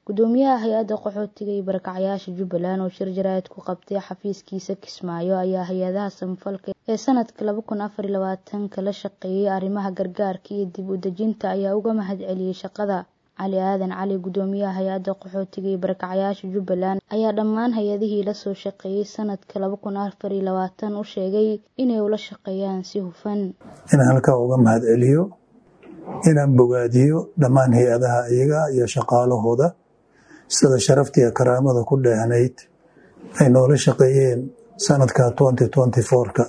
Gudoomiyaha hay'adda qaxootiga iyo barakacayaasha Jubbaland oo shir jaraa'id ku qabtay xafiiskiisa Kismaayo ayaa hay'adaha samafalka ee sanadka 2024 kala shaqeeyay arrimaha gargaarka iyo dib u dejinta ayaa uga mahadceliyay shaqada. Cali Aadan Cali, gudoomiyaha hay'adda qaxootiga iyo barakacayaasha Jubbaland, ayaa dhammaan hay'adihii la soo shaqeeyay sanadka 2024 u sheegay inay ula shaqeeyaan si hufan. Inaan halkaa uga mahadceliyo, inaan bogaadiyo dhammaan hay'adaha iyaga iyo shaqaalahooda sida sharafta iyo karaamada ku dheehnayd ay noola shaqeeyeen sanadka 2024ka.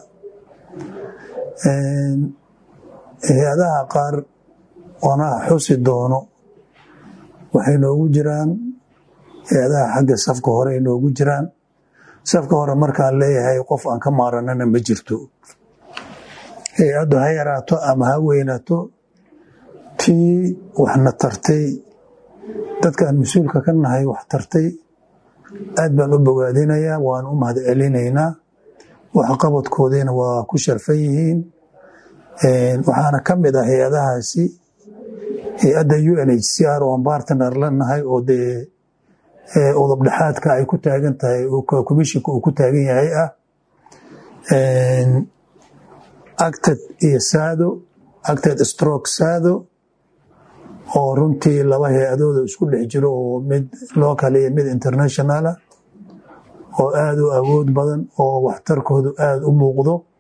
Hay'adaha qaar oona xusi doono waxay noogu jiraan hay'adaha xagga safka hore ay noogu jiraan. Safka hore markaan leeyahay qof aan ka maaranana ma jirto. Hay'addu ha yaraato ama ha weynaato, tii waxna tartay, dadkaan mas-uulka ka nahay wax tartay, aad baan u bogaadinayaa, waan u mahadcelinaynaa. Waxqabadkoodiina waa ku sharfan yihiin. Waxaana ka mid ah hay'adahaasi hay'adda UNHCR oo partner la nahay oo dee udub dhexaadka ay ku taagan tahay oo komishinka uu ku taagan yahay ah. Acted iyo SADO, Acted Stroke SADO oo runtii laba hay'adooda isku dhex jiro oo mid local iyo mid international ah oo aad u awood badan oo waxtarkoodu aad u muuqdo.